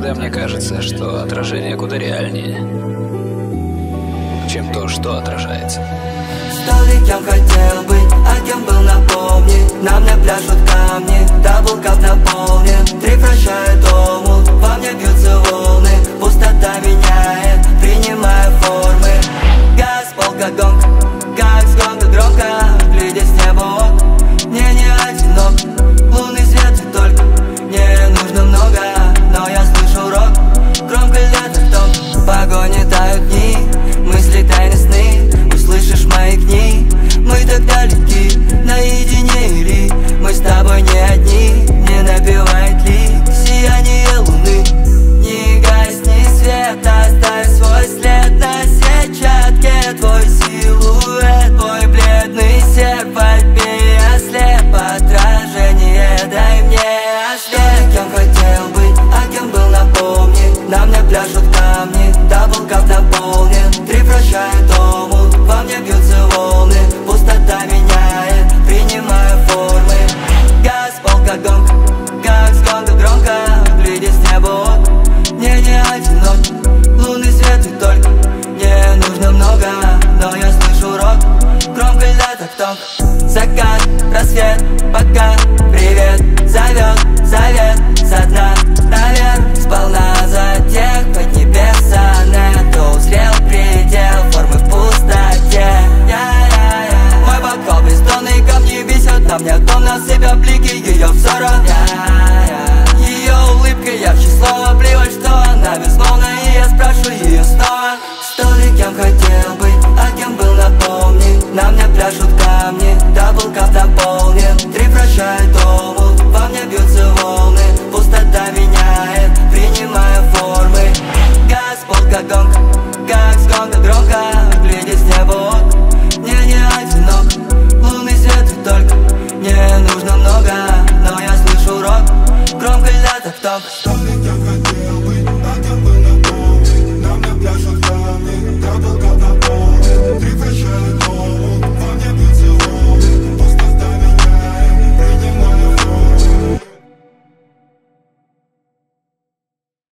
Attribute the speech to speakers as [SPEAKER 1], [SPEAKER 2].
[SPEAKER 1] Иногда мне кажется, что отражение куда реальнее, чем то, что отражается.
[SPEAKER 2] Стал ли кем хотел быть, а кем был, напомни. На мне пляшут камни, даблкап наполнен. Три прощают омут, во мне бьются волны. Пустота меняет, принимая формы. Газ, полка, гонка, как с гонка громко. Глядя с неба ок, мне не одинок. Лунный свет и только, мне нужно много. Но я слышу рок, громко лето в том. В погоне тают дни, мысли тайны сны. Услышишь мои книги, мы так далеки. Наедине или мы с тобой не одни. Не напевает ли сияние луны? Не гасни свет, оставь свой след на сетчатке. Твой силуэт, твой бледный серп. Альпе я слеп, отражение дай мне ответ. Кем хотел быть, а кем был, напомни. На мне пляшут камни, даблкап наполнен. Три прощают омут, во мне бьются волны. Пустота меняет, принимая формы. Газ, полка, гонка, как с гонка громко. Глядя с неба ок, мне не одинок. Лунный свет и только, мне нужно много. Но я слышу рок, громко лето в том. Закат, рассвет, пока, привет. Зовет совет со дна наверх. Сполна за тех под небеса. Нету узрел предел формы в пустоте. Мой бокал бездонные камни висят на мне. Дом на себя блики ее взора. Ее улыбка ярче слова. Плевать, что она безмолвна. И я спрашиваю ее снова. Стал ли кем хотел быть, а кем был, напомни. На мне пляшут камни, даблкап наполнен. Три прощают омут, во мне бьются волны. Пустота меняет, принимая формы. Газ, полка, гонка, как с гонка громко. Глядя с неба ок, мне не одинок. Лунный свет и только, мне нужно много. Но я слышу рок, громко лето в том.